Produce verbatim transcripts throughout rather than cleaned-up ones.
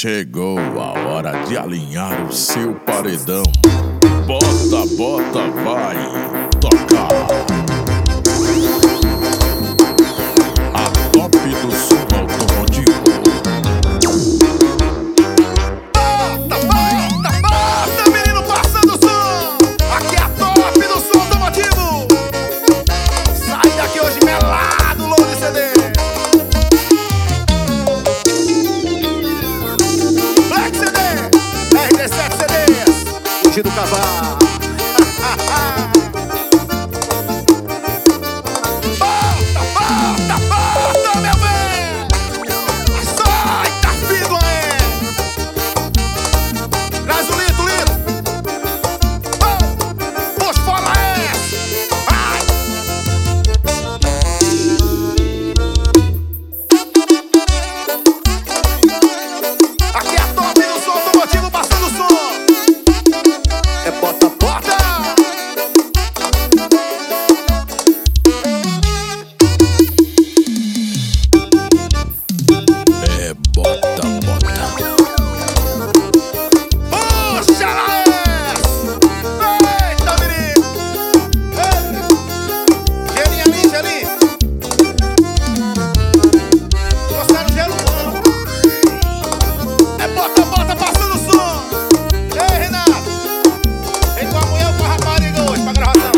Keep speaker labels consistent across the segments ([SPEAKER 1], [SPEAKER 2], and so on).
[SPEAKER 1] Chegou a hora de alinhar o seu paredão. Bota, bota, vai tocar. A top do som automotivo.
[SPEAKER 2] Bota, bota, bota, menino, passando o som. Aqui é a top do som automotivo. Sai daqui hoje melado, louco de C D. Black C D, R dezessete C Ds, Fugindo do Cavalo. Bota, bota, bota, meu bem. Sai, tá vindo aí. Traz o litro, litro. Puxa fora essa. Vai. Aqui é a top do som automotivo, passando o som. É bota, bota.
[SPEAKER 1] É bota, bota.
[SPEAKER 2] Puxa lá essa. Eita, menino. Ei. Gelinho ali, gelinho. Trouxeram gelo não. É bota, bota, passando o som. Ei, Renato. Vem com a mulher ou com a rapariga hoje pra gravação.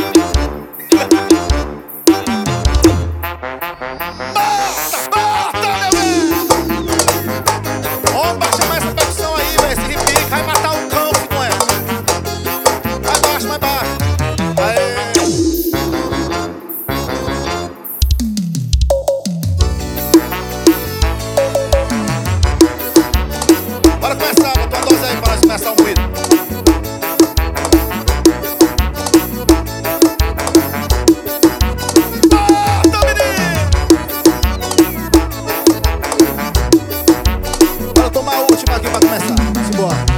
[SPEAKER 2] Bota, bota, meu bem. Vamos baixar mais essa percussão aí, velho. Esse repique vai matar o cão com ela. Mais baixo, mais baixo. Aê. Bora começar, bota uma dose aí pra nós começar o moído. Bota, menino! Bora tomar a última aqui pra começar. Simbora.